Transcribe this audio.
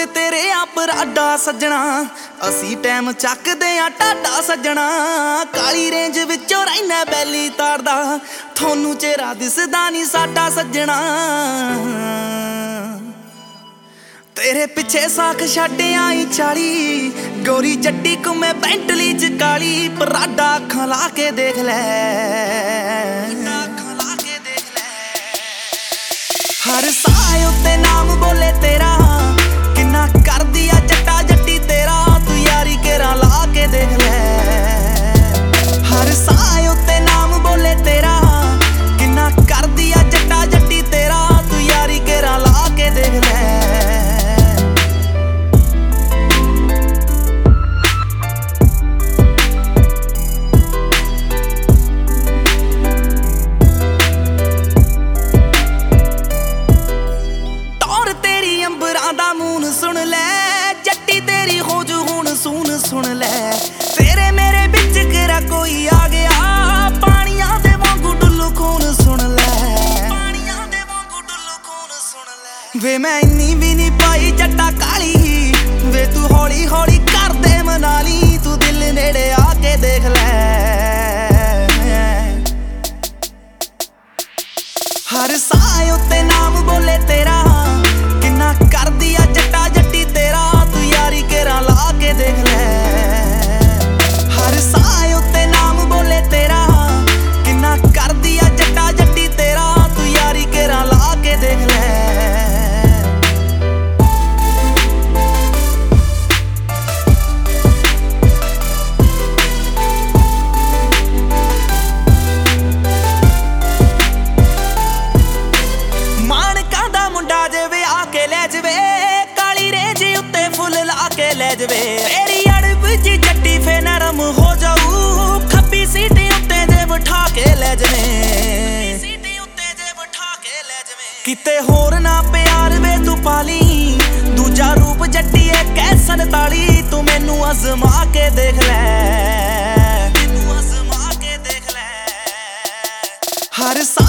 तेरे आप राडा सजना असी टाइम चकदे आ टाडा सजना काली रेंज विचों रैना बैली तारदा थोनू चेहरा दिसदा नी साडा सजना तेरे पिछे साख छड्डे आई 40 गोरी जट्टी को मैं बेंटली च काली पराडा अखां ला के देख लै हर साए उत्ते नाम बोले तेरा किन्ना कर दिया जट्टा जट्टी तेरा तू यारी केरा ला के देख ले हर साए उत्ते नाम बोले तेरा किन्ना कर दिया जट्टा जट्टी तेरा तू यारी केरा ला के देख ले सुन ले जट्टी तेरी खोजू हुण सुन ले तेरे मेरे बिच केरा कोई आ गया पानियां दे वांगू डुल्लू खून सुन ले वे मैं इन्नी भी नहीं पाई जट्टा काली वे तू हौली हौली कर दे मनाली तू दिल नेड़े आके देख ले हर साए उत्ते नाम बोले तेरा किन्ना कर दिया जट्टा जट्टी तेरा तू यारी केरा ला के देख ले हर साए उत्ते नाम बोले तेरा किन्ना कर दिया जट्टा जट्टी तेरा तू यारी केरा ला के देख ले तेरी अड़ब च जट्टी फे नरम हो जाऊ खब्बी सीट उत्ते जे बिठा के ले जवे किते होर ना प्यार वे तू पाली दूजा रूप जट्टी है कैसन ताली तू मैनू अजमा के देख ले हर